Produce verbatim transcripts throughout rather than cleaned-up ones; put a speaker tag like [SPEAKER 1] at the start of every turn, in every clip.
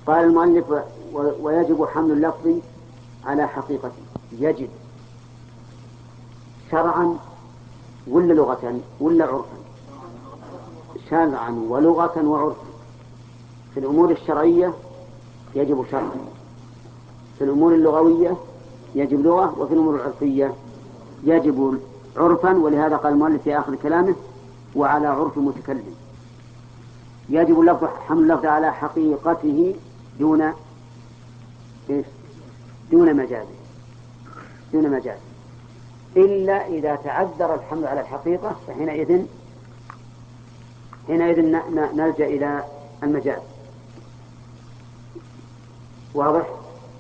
[SPEAKER 1] قال المؤلف ويجب حمل اللفظ على حقيقته. يجب شرعا ولا لغة ولا عرفا؟ شرعا ولغة وعرفا. في الأمور الشرعية يجب شرعا، في الأمور اللغوية يجب لغة، وفي الأمور العرفية يجب عرفا. ولهذا قال المؤلف في آخر كلامه وعلى عرف المتكلم. يجب اللفظ حمل اللفظ على حقيقته دون إيش؟ دون مجاز، دون مجاز، إلا إذا تعذر الحمل على الحقيقة، فحينئذ حينئذ نلجأ إلى المجاز. واضح؟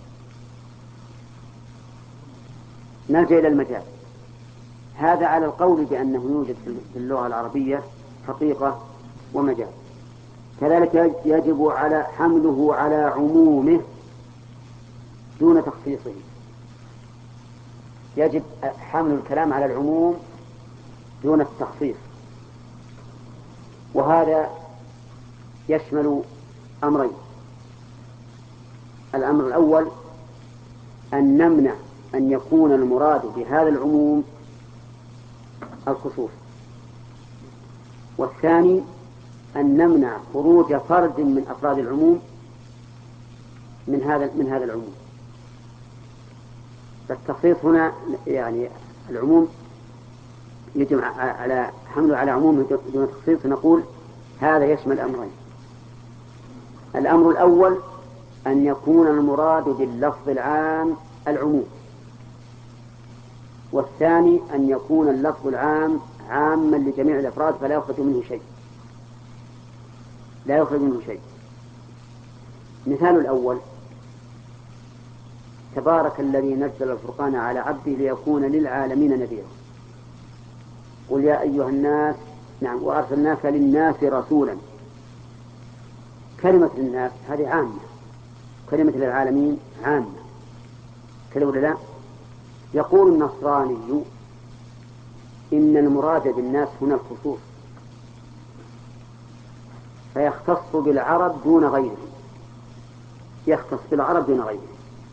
[SPEAKER 1] نلجأ إلى المجاز. هذا على القول بأنه يوجد في اللغة العربية حقيقة ومجاز. كذلك يجب على حمله على عمومه دون تخصيصه. يجب حمل الكلام على العموم دون التخصيص، وهذا يشمل أمرين. الأمر الأول أن نمنع أن يكون المراد بهذا العموم الخصوص، والثاني أن نمنع خروج فرد من أفراد العموم من هذا من هذا العموم. فالتخصيص هنا يعني العموم يجب على حمله على عموم دون تخصيص. نقول هذا يشمل أمرين. الأمر الأول أن يكون المراد باللفظ العام العموم، والثاني أن يكون اللفظ العام عاما لجميع الأفراد فلا يخرج منه شيء، لا يخرج منه شيء. مثال الأول: تبارك الذي نزل الفرقان على عبده ليكون للعالمين نذيرا. قل يا أيها الناس، نعم، وأرسلناك للناس رسولا. كلمة للناس هذه عامة، كلمة للعالمين عامة، كذا ولا لا؟ يقول النصراني إن المراد بالناس هنا الخصوص، فيختص بالعرب دون غيرهم، يختص بالعرب دون غيرهم.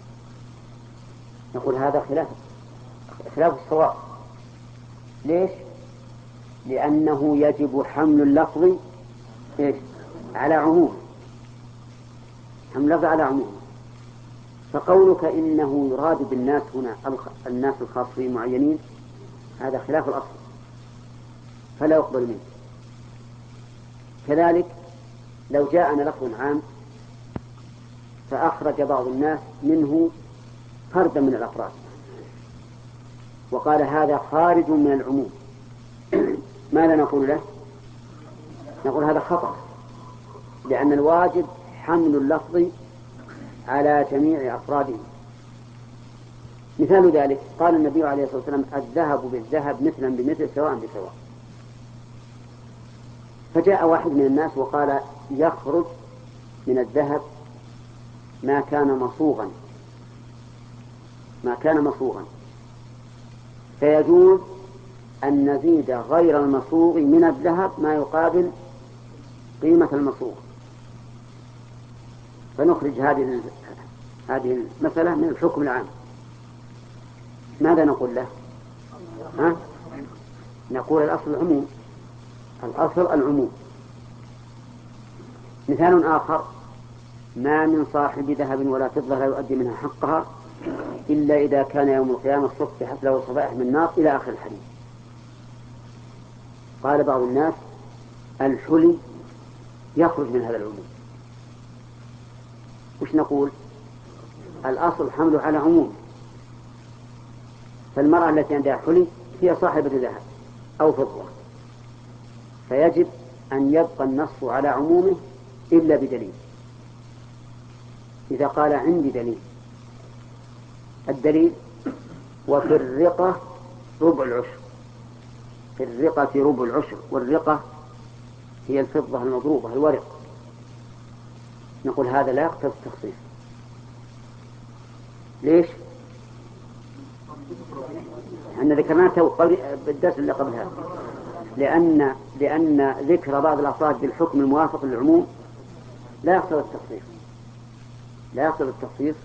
[SPEAKER 1] نقول هذا خلاف خلاف الصواب. ليش؟ لأنه يجب حمل اللفظ إيش؟ على عموم، حمل اللفظ على عموم. فقولك إنه يراد بالناس هنا الناس الخاصين معينين هذا خلاف الأصل، فلا يقبل منه. كذلك لو جاءنا لفظ عام فأخرج بعض الناس منه فردا من الأفراد وقال هذا خارج من العموم، ماذا نقول له؟ نقول هذا خطأ، لأن الواجب حمل اللفظ على جميع أفراده. مثال ذلك قال النبي عليه الصلاة والسلام الذهب بالذهب مثلا بمثل سواء بسواء. فجاء واحد من الناس وقال يخرج من الذهب ما كان مصوغا، ما كان مصوغا، فيجوز أن نزيد غير المصوغ من الذهب ما يقابل قيمة المصوغ، فنخرج هذه هذه المسألة من الحكم العام. ماذا نقول له؟ ها؟ نقول الأصل العموم، الأصل العموم. مثال آخر: ما من صاحب ذهب ولا فضة لا يؤدي منها حقها إلا إذا كان يوم القيامة صفحت له صفائح من نار، إلى آخر الحديث. قال بعض الناس الحلي يخرج من هذا العموم. وش نقول؟ الأصل حمله على عموم. فالمرأة التي عندها حلي هي صاحبة ذهب أو فضة، فيجب أن يبقى النص على عمومه إلا بدليل. إذا قال عندي دليل، الدليل وفي الرقة ربع العشر، في الرقة ربع العشر، والرقة هي الفضة المضروبة الورق. نقول هذا لا يقتضي التخصيص. ليش؟ أن ذكرناه بالدرس اللي قبل هذا، لأن لأن ذكر بعض الأفراد بالحكم الموافق للعموم لا يقتضي التخصيص. لا يقتضي التخصيص،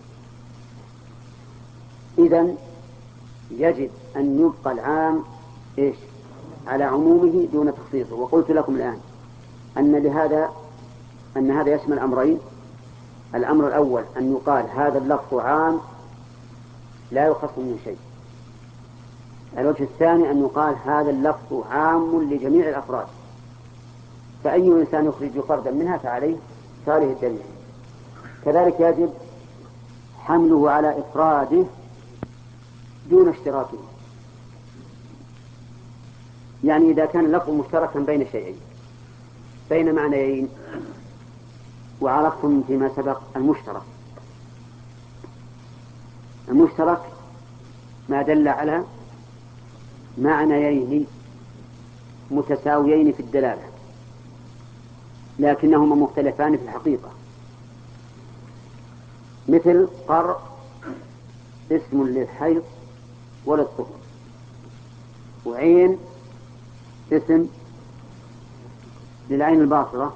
[SPEAKER 1] إذن يجب أن يبقى العام إيش على عمومه دون تخصيصه. وقلت لكم الآن أن لهذا أن هذا يشمل أمرين. الأمر الأول أن يقال هذا اللفظ عام لا يخص من شيء. الوجه الثاني أن يقال هذا اللفظ عام لجميع الأفراد، فأي إنسان يخرج فردا منها فعليه فعليه الدليل. كذلك يجب حمله على إفراده دون اشتراكه. يعني إذا كان اللفظ مشتركا بين شيئين، بين معنيين، وعرفتم فيما سبق المشترك المشترك ما دل على معنيين متساويين في الدلالة لكنهما مختلفان في الحقيقة، مثل قرء اسم للحيض وللطهر، وعين اسم للعين الباصرة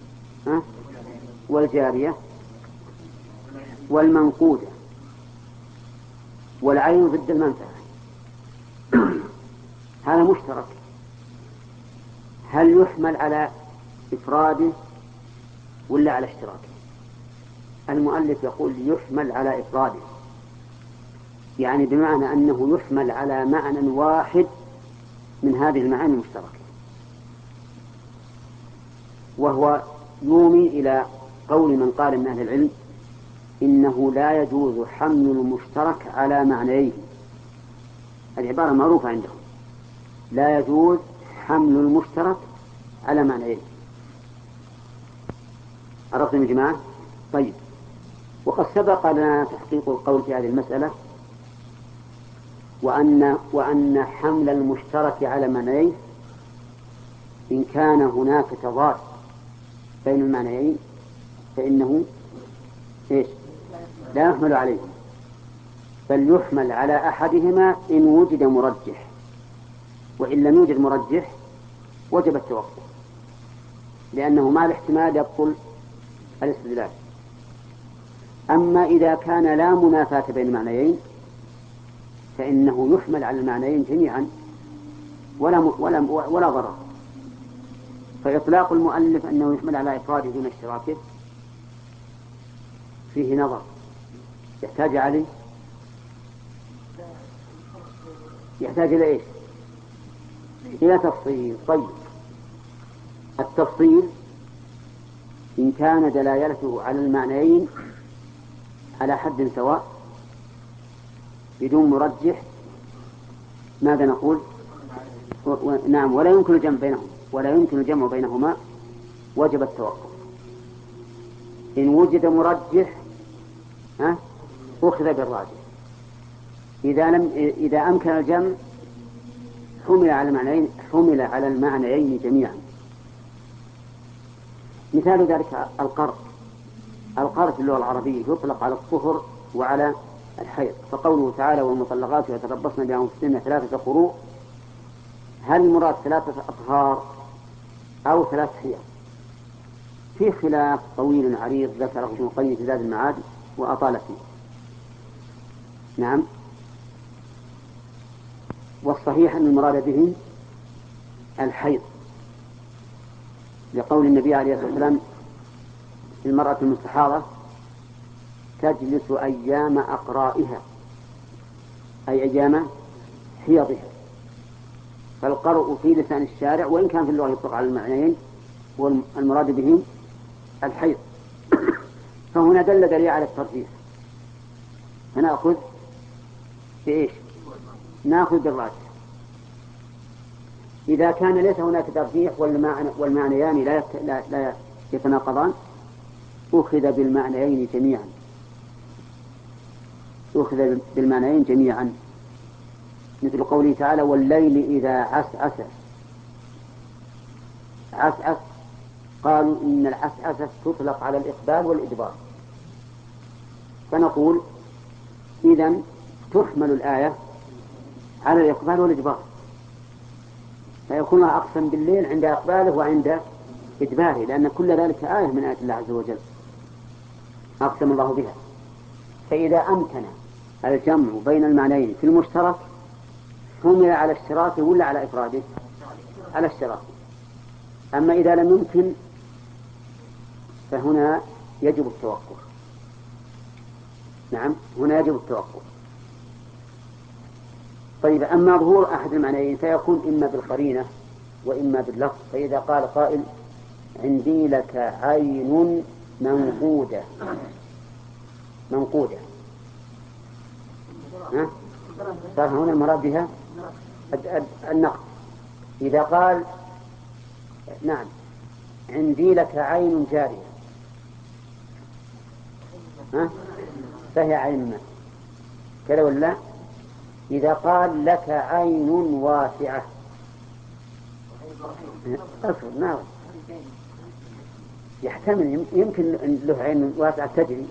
[SPEAKER 1] والجارية والمنقودة، والعين ضد المنفعة. هذا مشترك، هل يحمل على إفراده ولا على اشتراكه؟ المؤلف يقول يحمل على إفراده، يعني بمعنى أنه يحمل على معنى واحد من هذه المعاني المشتركة، وهو يومي إلى قول من قال من أهل العلم إنه لا يجوز حمل المشترك على معنيه. العبارة معروفة عندهم، لا يجوز حمل المشترك على معنيه. عرفتم يا جماعة؟ طيب، وقد سبق لنا تحقيق القول في هذه المسألة، وأن, وأن حمل المشترك على معنيه إن كان هناك تضاد بين المعنيين فإنه إيش؟ لا يحمل عليه، بل يحمل على أحدهما إن وجد مرجح، وإن لم يوجد مرجح وجب التوقف، لأنه مع الاحتمال يبطل الاستدلال. أما إذا كان لا منافاة بين المعنيين فإنه يحمل على المعنيين جميعا ولا ولا ولا ضرر. فإطلاق المؤلف أنه يحمل على إفراده دون اشتراكه فيه نظر، يحتاج عليه يحتاج إلى إيش؟ إلى تفصيل. طيب، التفصيل إن كان دلالته على المعنيين على حد سواء بدون مرجح ماذا نقول؟ و... و... نعم، ولا يمكن الجمع بينهم ولا يمكن الجمع بينهما وجب التوقف. إن وجد مرجح ها أخذ بالراجح، إذا لم إذا أمكن الجمع حمل على المعنيين حمل على المعنيين جميعا. مثال ذلك القرء. القرء في اللغة العربية يطلق على الطهر وعلى الحيض، فقوله تعالى والمطلقات يتربصن بأنفسهن ثلاثة قروء، هل المراد ثلاثة أطهار أو ثلاث حيض؟ في خلاف طويل عريض ذكره ابن القيم في زاد المعاد وأطال فيه. نعم، والصحيح أن المراد به الحيض، لقول النبي عليه الصلاة والسلام المرأة المستحاضة تجلس أيام أقرائها، أي أيام حيضها. فالقرء في لسان الشارع وإن كان في اللغة يطلق على المعنيين والمراد به الحيض، فهنا دل دليل على الترجيح، فنأخذ بإيش؟ نأخذ بالراجح. إذا كان ليس هناك ترجيح والمعنيان لا, لا, لا يتناقضان أخذ بالمعنيين جميعا أخذ بالمعنيين جميعا مثل قوله تعالى والليل إذا عسعس. عسعس قالوا إن العسعسة تطلق على الإقبال والإدبار، فنقول إذن تحمل الآية على الإقبال والإدبار، فيكون أقسم بالليل عند إقباله وعند إدباره، لأن كل ذلك آية من آيات الله عز وجل أقسم الله بها. فإذا أمكن الجمع بين المعنيين في المشترك حمل على اشتراكه ولا على إفراده؟ على اشتراكه. أما إذا لم يمكن فهنا يجب التوقف. نعم، هنا يجب التوقف. طيب، أما ظهور أحد المعنيين فيكون إما بالقرينة وإما باللفظ. فإذا قال قائل عندي لك عين منقودة منقودة ها؟ صار هنا المراد بها النقد. إذا قال نعم عندي لك عين جارية ها؟ فهي عين ما كذا ولا؟ إذا قال لك عين واسعة أصبر نعم يحتمل يمكن له عين واسعة تجري،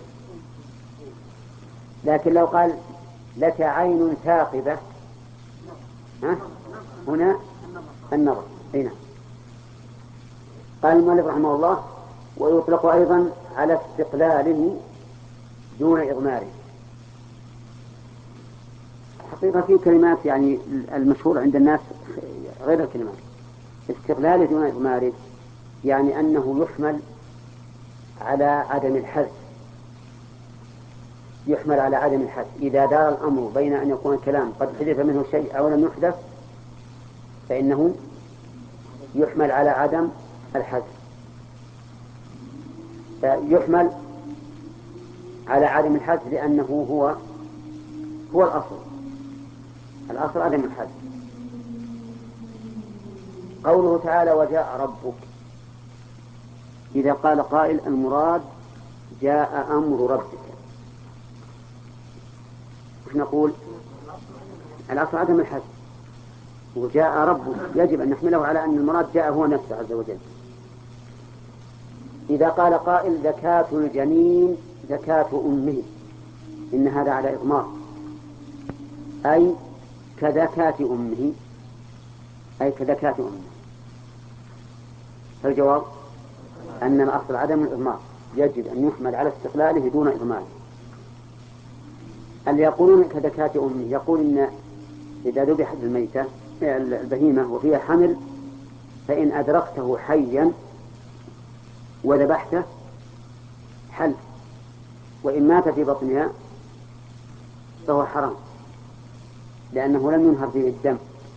[SPEAKER 1] لكن لو قال لك عين ثاقبة ها؟ هنا النظر. هنا قال المؤلف رحمه الله ويطلق أيضا على استقلاله دون إضماره. حقيقة في كلمات يعني المشهور عند الناس غير الكلمات. استقلاله دون إضماره يعني أنه يحمل على عدم الحذف، يحمل على عدم الحذف. إذا دار الأمر بين أن يكون الكلام قد حذف منه شيء أو لم يحدث فإنه يحمل على عدم الحذف، يحمل على عدم الحذف لأنه هو هو الأصل. الأصل عدم الحذف. قوله تعالى وجاء ربك، إذا قال قائل المراد جاء أمر ربك، وش نقول؟ الأصل عدم الحذف، وجاء ربك يجب أن نحمله على أن المراد جاء هو نفسه عز وجل. إذا قال قائل زكاة الجنين زكاة أمه، إن هذا على إضمار، أي كزكاة أمه، أي كزكاة أمه. فالجواب أن الأصل عدم الإضمار، يجب أن يحمل على استقلاله دون إضماره. اللي يقولون كزكاة أمه يقول إن إذا ذبحت الميتة البهيمة وفيها حمل فإن أدركته حيا وذبحته حل، وإن مات في بطنها فهو حرام لأنه لم ينهر فيه الدم.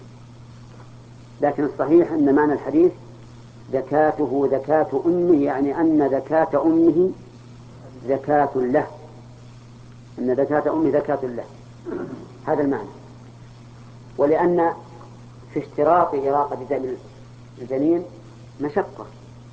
[SPEAKER 1] لكن الصحيح أن معنى الحديث زكاته زكاة أمه، يعني أن زكاة أمه زكاة له، أن زكاة أمه زكاة له، هذا المعنى. ولأن في اشتراط إراقة دم الجنين مشقة،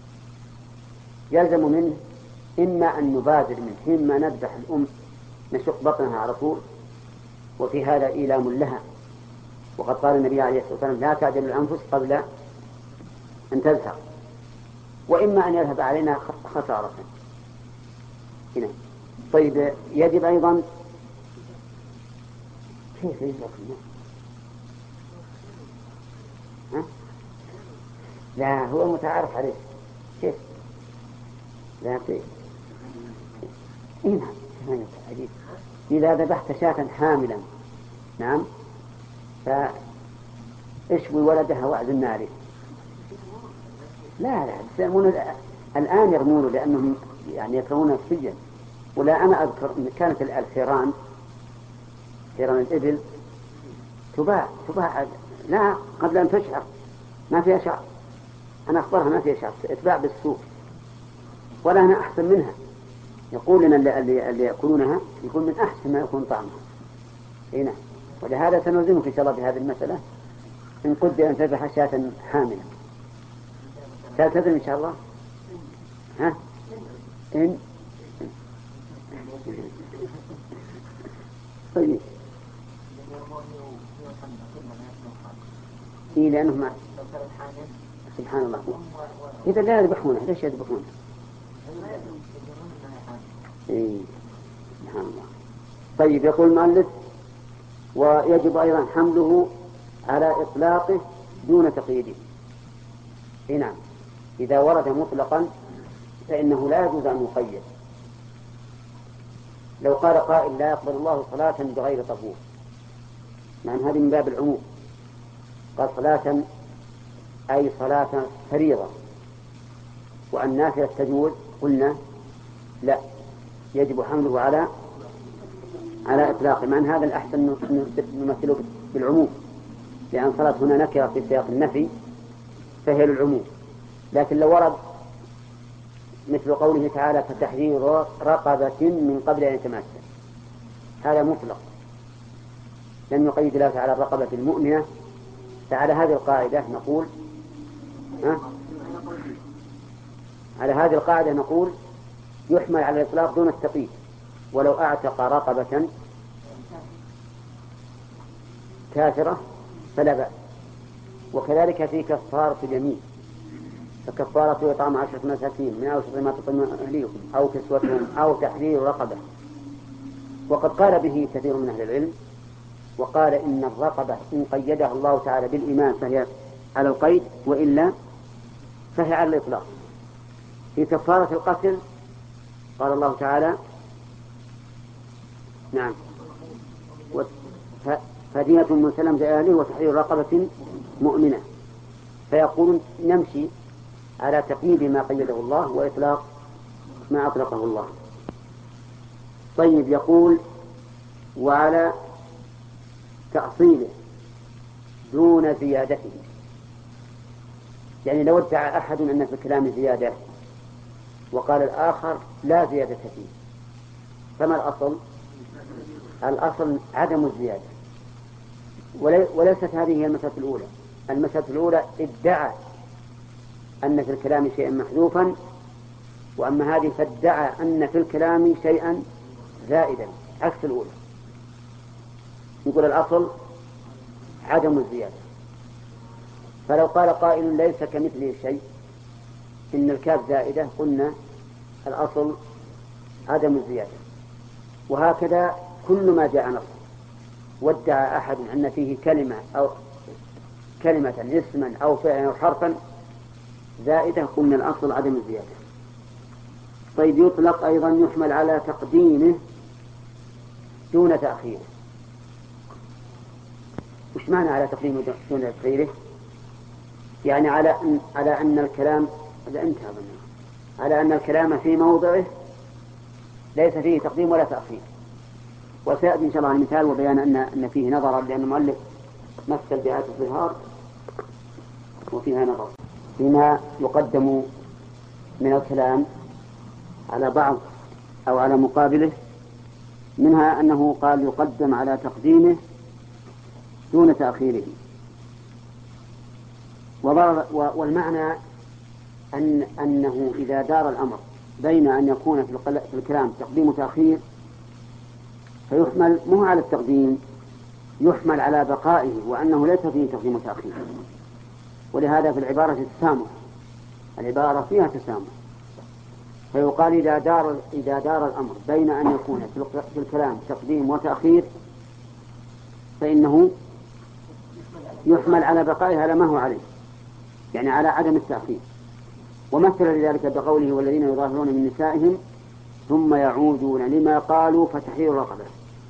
[SPEAKER 1] يلزم منه إما أن نبادر منه، إما نذبح الأم نشق بطنها على طول، وفي هذا إيلام لها، وقد قال النبي عليه الصلاة والسلام لا تعجل الأنفس قبل أن تزهق، وإما أن يذهب علينا خسارة هنا. طيب، يجب أيضا كيف يزرق الناس؟ ها؟ لا هو متعارف عليه كيف؟ لا كيف؟ إيه نعم، إذا ذبحت شاة حاملا نعم فاشوي ولدها واعزل النار. لا لا يسمون الآن يرمونه لأنهم يعني يكرهون السجن. ولا أنا أذكر أن كانت الثيران ثيران الإبل تباع تباع لا قبل أن تشعر، ما فيها شعر، أنا أخبرها ما فيها شعر، تتباع بالسوق، ولا أنا أحسن منها. يقول لنا اللي, اللي, اللي يأكلونها يكون من أحسن ما يكون طعمها. هنا ولهذا سنلزمك إن شاء الله بهذه المسألة إن قدر أن تذبح شاة حاملة تلتزم إن شاء الله. ها إن طيب إيه لأنهم سبحان الله إذا لا يذبحونه ليش يذبحونه؟ إيه سبحان الله. طيب، يقول المؤلف ويجب أيضا حمله على إطلاقه دون تقييده. إيه نعم، إذا ورد مطلقا فإنه لا يجوز أن يقيد. لو قال قائل لا يقبل الله صلاة بغير طهور، مع أن هذه من باب العموم، قال صلاة أي صلاة فريضة وأن نافلة تجوز، قلنا لا، يجب حمله على على إطلاقه، مع أن هذا الأحسن نمثله بالعموم، لأن صلاة هنا نكرة في سياق النفي فهي للعموم. لكن لو ورد مثل قوله تعالى فتحرير رقبة من قبل أن يتماسك، هذا مطلق لم يقيد الله تعالى الرقبة المؤمنة، فعلى هذه القاعدة نقول ها؟ على هذه القاعدة نقول يحمل على الإطلاق دون التقييد، ولو أعتق رقبة كافرة فلا بأس. وكذلك في كفارة اليمين، فكفارة إطعام عشرة مساكين من أوسط ما تطعمون أهليكم أو كسوتهم أو تحرير رقبة. وقد قال به كثير من أهل العلم، وقال إن الرقبة إن قيدها الله تعالى بالإيمان فهي على القيد، وإلا فهي على الإطلاق. في كفارة القتل قال الله تعالى نعم فدية مسلمة إلى أهله وتحرير رقبة مؤمنة، فيقولون نمشي على تقييد ما قيده الله وإطلاق ما أطلقه الله. طيب، يقول وعلى تأصيله دون زيادته، يعني لو ادعى أحد أن في الكلام زيادة وقال الآخر لا زيادة فيه، فما الأصل؟ الأصل عدم الزيادة، وليست هذه هي المسألة الأولى. المسألة الأولى ادعى أن في الكلام شيئا محذوفا، وأما هذه فادعى أن في الكلام شيئا زائدا عكس الأولى. نقول الأصل عدم الزيادة. فلو قال قائل ليس كمثله شيء إن الكاف زائدة، قلنا الأصل عدم الزيادة. وهكذا كل ما جاء نص وادعى أحد أن فيه كلمة أو كلمة اسما أو فعلا أو حرفا زائدة، قلنا الأصل عدم الزيادة. طيب، يطلق أيضا يحمل على تقديمه دون تأخيره. وش معنى على تقديمه دون تأخيره؟ يعني على أن على أن الكلام هذا انتهى منه. على أن الكلام في موضعه ليس فيه تقديم ولا تأخير. وسيأتي إن شاء الله المثال وبيان أن أن فيه نظر، لأن المؤلف مثل بآيات الظهار وفيها نظر فيما يقدم من الكلام على بعض أو على مقابله. منها أنه قال يقدم على تقديمه دون تأخيره. والمعنى أن أنه إذا دار الأمر بين أن يكون في الكلام تقديم وتأخير فيحمل مو على التقديم، يحمل على بقائه، وأنه ليس فيه تقديم وتأخير. ولهذا في العبارة تسامح، العبارة فيها تسامح، فيقال إذا دار إذا دار الأمر بين أن يكون في الكلام تقديم وتأخير فإنه يحمل على بقائه على ما هو عليه، يعني على عدم التأخير. ومثل لذلك بقوله والذين يظاهرون من نسائهم ثم يعودون لما قالوا فتحرير رقبة.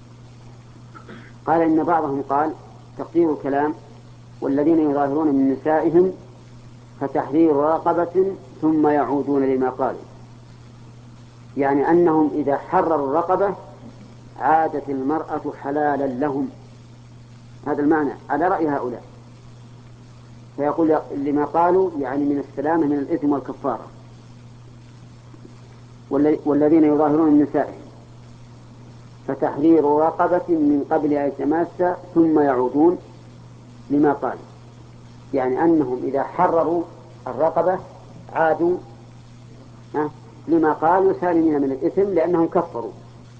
[SPEAKER 1] قال إن بعضهم قال تقدير الكلام والذين يظاهرون من نسائهم فتحرير رقبة ثم يعودون لما قالوا، يعني أنهم إذا حرروا الرقبة عادت المرأة حلالا لهم. هذا المعنى على رأي هؤلاء. فيقول لما قالوا يعني من السلامة من الإثم والكفارة. والذين يظاهرون من نسائهم فتحرير رقبة من قبل أن يتماسى ثم يعودون لما قالوا، يعني أنهم إذا حرروا الرقبة عادوا لما قالوا سالمين من الإثم لأنهم كفروا.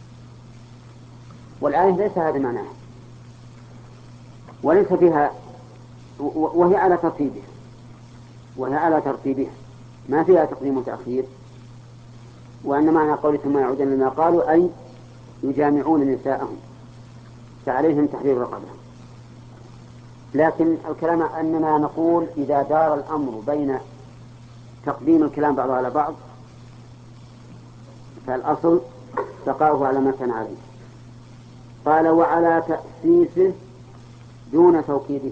[SPEAKER 1] والآية ليس هذا معناها، وليس فيها، وهي على ترتيبها وهي على ترتيبها ما فيها تقديم وتأخير. وأن معنى قول ثم يعودون لما قالوا أي يجامعون نساءهم فعليهم تحرير الرقبة. لكن الكلام أننا نقول إذا دار الأمر بين تقديم الكلام بعضه على بعض فالأصل بقاؤه على ما كان عليه. قال وعلى تأسيسه دون توكيده.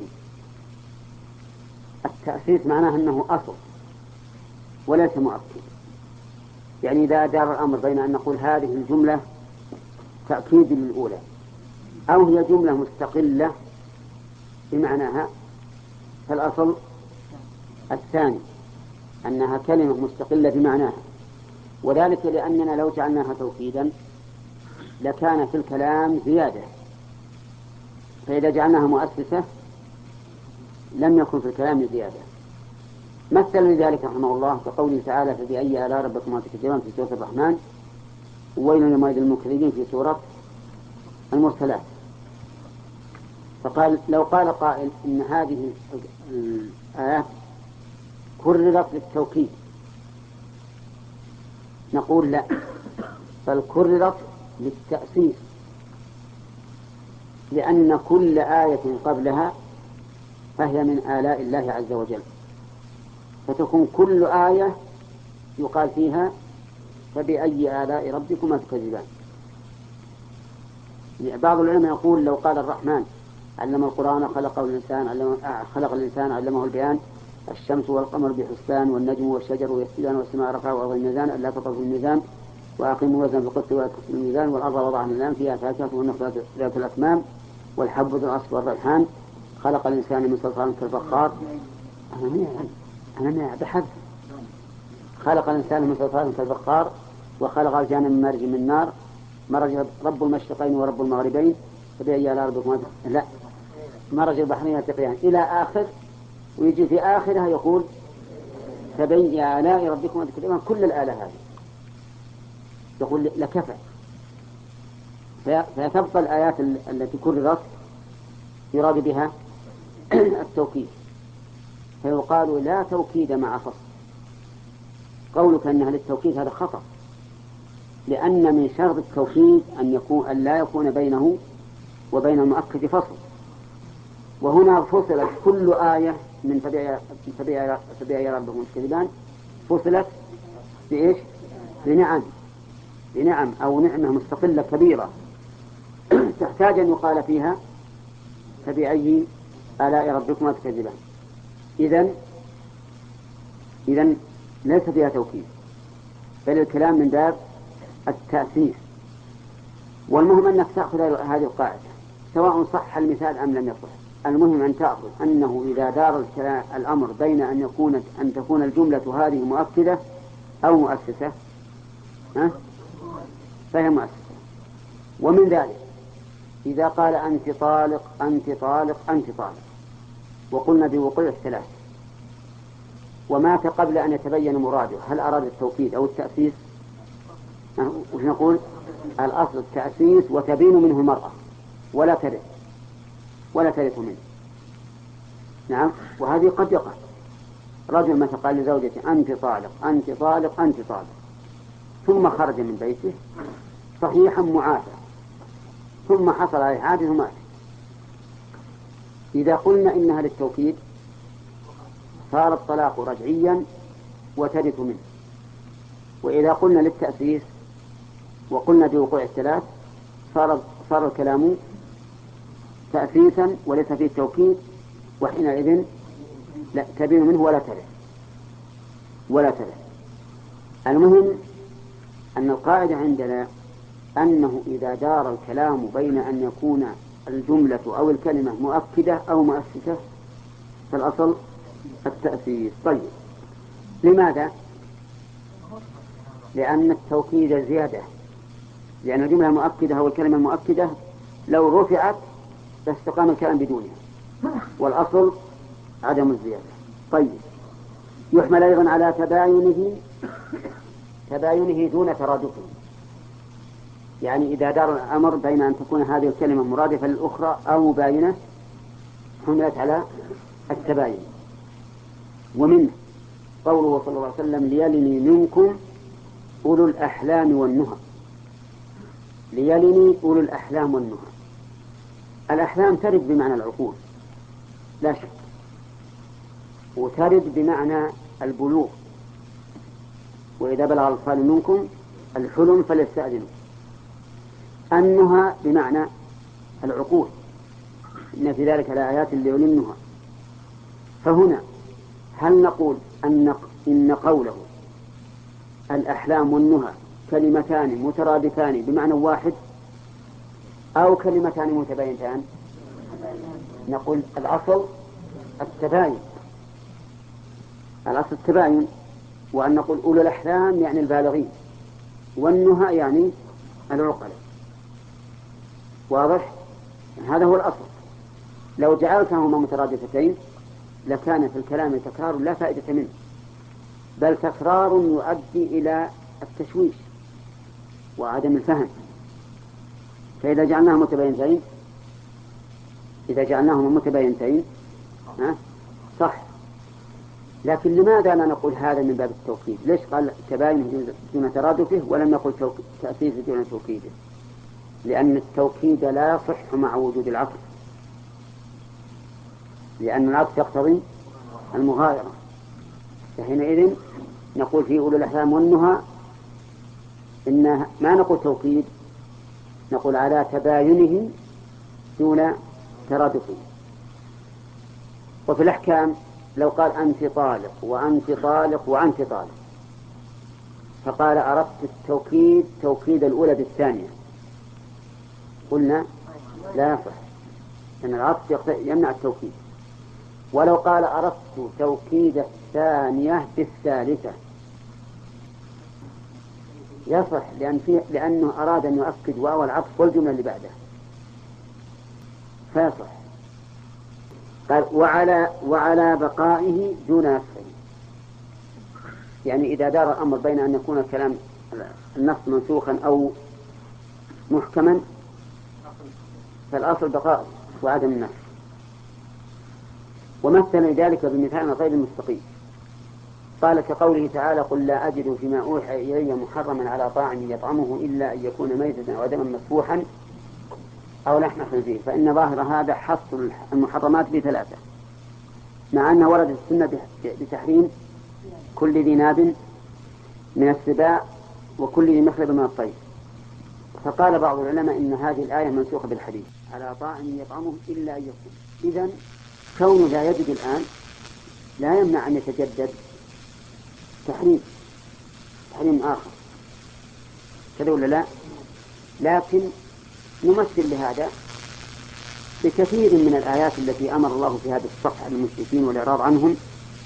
[SPEAKER 1] التأسيس معناه أنه أصل وليس مؤكد. يعني إذا دار الأمر بين أن نقول هذه الجملة تأكيد للأولى أو هي جملة مستقلة بمعناها، فالأصل الثاني أنها كلمة مستقلة بمعناها، وذلك لأننا لو جعلناها توكيدا لكان في الكلام زيادة، فإذا جعلناها مؤسسة لم يكن في الكلام زيادة. مثل لذلك رحمه الله كقوله تعالى فبأي آلاء ربكما تكذبان في سورة الرحمن، وويل يومئذ للمكذبين في سورة المرسلات. فقال لو قال قائل إن هذه الآيات كررت للتوكيد نقول لا، بل كررت للتأسيس، لأن كل آية قبلها فهي من آلاء الله عز وجل، فتكون كل آية يقال فيها فبأي آلاء ربكما تكذبان. بعض العلماء يقول لو قال الرحمن علم القرآن خلقه الإنسان علم خلق الإنسان علمه البيان الشمس والقمر بحسبان والنجم والشجر يسجدان والسماء رفعها ووضع الميزان ألا تطغوا في الميزان وأقيموا الوزن بالقسط ولا تخسروا الميزان والأرض وضعها للأنام فيها فاكهة والنخل ذات الأكمام والحب ذو العصف والريحان خلق الإنسان من صلصال كالفخار. أنا من أنا من بحث خلق الإنسان من صلصال كالفخار وخلق الجان من مارج من نار مرج رب المشرقين ورب المغربين فبأي آلاء ربكما لا مرج البحرين يلتقيان إلى آخر، ويجي في آخرها يقول فبأي آلاء ربكما تكذبان. كل الآلاء هذه يقول لكفى، فتبقى الآيات التي كررت يراد بها التوكيد، فيقال لا توكيد مع فصل. قولك أنها للتوكيد هذا خطأ، لأن من شرط التوكيد أن يكون أن لا يكون بينه وبين المؤكد فصل، وهنا فصلت كل آية من فبأي ربكما تكذبان فصلت بإيش؟ بنعم بنعم أو نعمة مستقلة كبيرة تحتاج أن يقال فيها فبأي آلاء ربكما تكذبان. إذن إذن ليس فيها توكيد، بل الكلام من باب التأسيس. والمهم أنك تأخذ هذه القاعدة سواء صح المثال أم لم يصح، المهم أن تأخذ أنه إذا دار الأمر بين أن يكون أن تكون الجملة هذه مؤكدة أو مؤسسة ها؟ فهي مؤسسة. ومن ذلك إذا قال أنت طالق أنت طالق أنت طالق وقلنا بوقوع الثلاث ومات قبل أن يتبين مراده، هل أراد التوكيد أو التأسيس؟ وش نقول؟ الأصل التأسيس وتبين منه المرأة ولا ترث ولا ترث منه. نعم. وهذه قد يقع رجل مثلا قال لزوجته أنت طالق أنت طالق أنت طالق ثم خرج من بيته صحيحا معافى ثم حصل عليه حادث ومات. إذا قلنا إنها للتوكيد صار الطلاق رجعيا وترث منه، وإذا قلنا للتأسيس وقلنا بوقوع الثلاث صار صار الكلام تأسيسا وليس فيه توكيد، وحينئذ لا تبين منه ولا ترث ولا ترث. المهم أن القاعدة عندنا أنه إذا دار الكلام بين أن يكون الجملة أو الكلمة مؤكدة أو مؤسسة فالأصل التأسيس. طيب لماذا؟ لأن التوكيد زيادة، لأن الجملة المؤكدة أو الكلمة المؤكدة لو رفعت لاستقام الكلام بدونها، والأصل عدم الزيادة. طيب يحمل أيضا على تباينه تباينه دون ترادفه، يعني إذا دار الأمر بين أن تكون هذه الكلمة مرادفة للأخرى أو مباينة حملت على التباين. ومنه قوله صلى الله عليه وسلم ليلني منكم أولو الأحلام والنهى. ليلني أولو الأحلام والنهى، الأحلام ترد بمعنى العقول لا شك، وترد بمعنى البلوغ، وإذا بلغ الأطفال منكم الحلم فليستأذنوا، النهى بمعنى العقول، إن في ذلك لآيات لأولي النهى. فهنا هل نقول أن إن قوله الأحلام والنهى كلمتان مترادفان بمعنى واحد أو كلمتان متباينتان؟ نقول الأصل التباين، الأصل التباين، وأن نقول أولو الأحلام يعني البالغين، والنهى يعني العقل. واضح؟ هذا هو الأصل. لو جعلتهما مترادفتين لكان في الكلام تكرار لا فائدة منه، بل تكرار يؤدي إلى التشويش وعدم الفهم. فإذا جعلناهما متباينتين إذا جعلناهما متباينتين ها صح. لكن لماذا لا نقول هذا من باب التوكيد؟ ليش قال تباين دون ترادفه ولم يقل تأسيس دون توكيده؟ لأن التوكيد لا يصح مع وجود العطف، لأن العطف يقتضي المغايرة. فحينئذ نقول في أولو الأحلام والنهى إن ما نقول توكيد، نقول على تباينه دون ترادفه. وفي الأحكام لو قال أنت طالق وأنت طالق وأنت طالق، فقال أردت التوكيد توكيد الأولى بالثانية، قلنا لا يصح لأن العطف يمنع التوكيد. ولو قال أردت توكيد الثانية بالثالثة يصح، لأن فيه لأنه أراد أن يؤكد واو العطف والجملة اللي بعده فيصح. قال وعلى وعلى بقائه دون نسخه، يعني إذا دار الأمر بين أن يكون الكلام النص منسوخا أو محكما فالأصل بقاء وعدم النسخ. ومثل ذلك بمثال غير المستقيم، قال كقوله تعالى قل لا أجد فيما أوحي إلي محرما على طاعم يطعمه إلا أن يكون ميتة أو دما مسفوحا أو لحم خنزير، فإن ظاهر هذا حصر المحرمات بثلاثة، مع أن وردت السنة بتحريم كل ذي ناب من السباع وكل ذي مخلب من الطير. فقال بعض العلماء إن هذه الآية منسوخة بالحديث على طاعم يطعمه إلا أن يكون. إذن كون لا يجد الآن لا يمنع أن يتجدد تحريم تحريم آخر، كذا ولا لا؟ لكن نمثل لهذا بكثير من الآيات التي أمر الله في هذا الصفح عن المشركين والإعراض عنهم،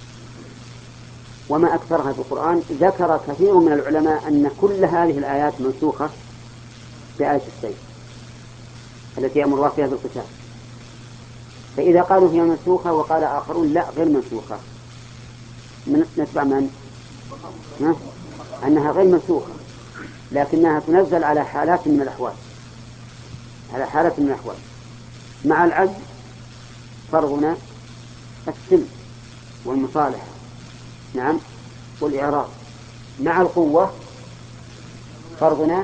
[SPEAKER 1] وما أكثرها في القرآن. ذكر كثير من العلماء أن كل هذه الآيات منسوخة بآية السيف التي أمر الله فيها بالقتال. فإذا قالوا هي منسوخة وقال آخرون لا غير منسوخة، من نتبع من؟ ها؟ أنها غير منسوخة لكنها تنزل على حالات من الأحوال، على حالة من الأحوال. مع العجز فرضنا السلم والمصالحة نعم والإعراض. مع القوة فرضنا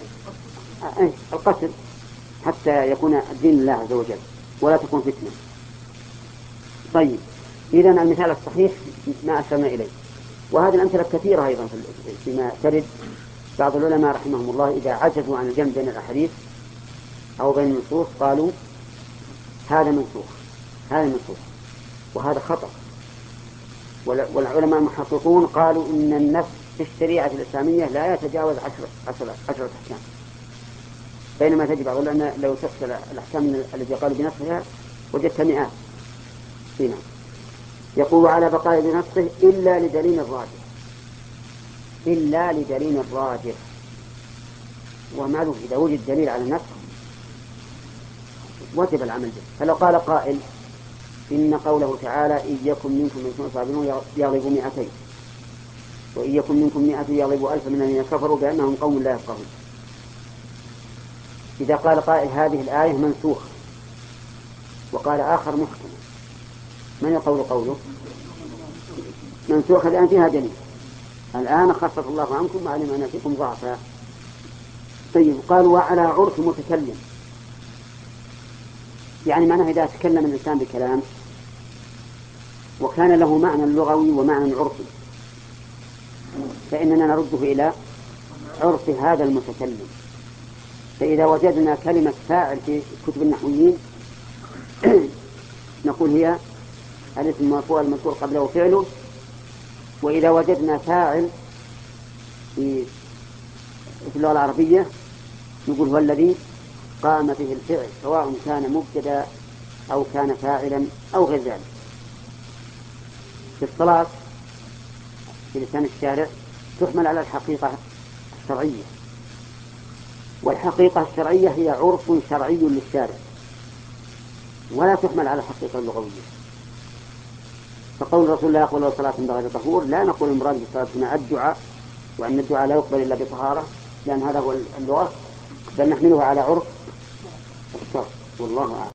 [SPEAKER 1] القتل حتى يكون الدين لله عز وجل ولا تكون فتنة. طيب إذن المثال الصحيح ما أشرنا إليه، وهذه الأمثلة كثيرة أيضا فيما ترد. بعض العلماء رحمهم الله إذا عجزوا عن الجمع بين الأحاديث أو بين النصوص قالوا هذا منسوخ هذا منسوخ وهذا خطأ. والعلماء المحققون قالوا إن النص في الشريعة الإسلامية لا يتجاوز عشرة عشرة عشرة أحكام، بينما تجب بعض العلماء لو تفصل الأحكام التي قالوا بنصها وجدت مئات فينا. يقول على بقاء بنصه إلا لدليل الراجح، إلا لدليل الراجح. ومعلوم إذا وجد دليل على النص وجب العمل به. فلو قال قائل إن قوله تعالى إن يكن منكم مئة صابرون يغلبوا مئتين وإن يكن منكم مئة يغلبوا ألف من الذين كفروا بأنهم قوم لا يفقهون، إذا قال قائل هذه الآية منسوخة وقال آخر محكم، من يقول قوله منسوخة لأن فيها دليل؟ الآن خفف الله عنكم وعلم أن فيكم ضعفا. طيب قال وعلى عرف متكلم، يعني معناه إذا تكلم الإنسان بكلام وكان له معنى لغوي ومعنى عرفي فإننا نرده إلى عرف هذا المتكلم، فإذا وجدنا كلمة فاعل في كتب النحويين نقول هي الاسم المرفوع المذكور قبله فعله. وإذا وجدنا فاعل في اللغة العربية نقول هو الذي قام به الفعل، سواء كان مبتدا أو كان فاعلا أو غير ذلك. في الصلاة في لسان الشارع تحمل على الحقيقة الشرعية، والحقيقة الشرعية هي عرف شرعي للشارع، ولا تحمل على الحقيقة اللغوية. فقول رسول الله يقبل صلاة بغير طهور لا نقول المراد بالصلاة هنا الدعاء، وأن الدعاء لا يقبل إلا بطهارة، لأن هذا هو اللغة، بل نحمله على عرف الشرع. والله أعلم.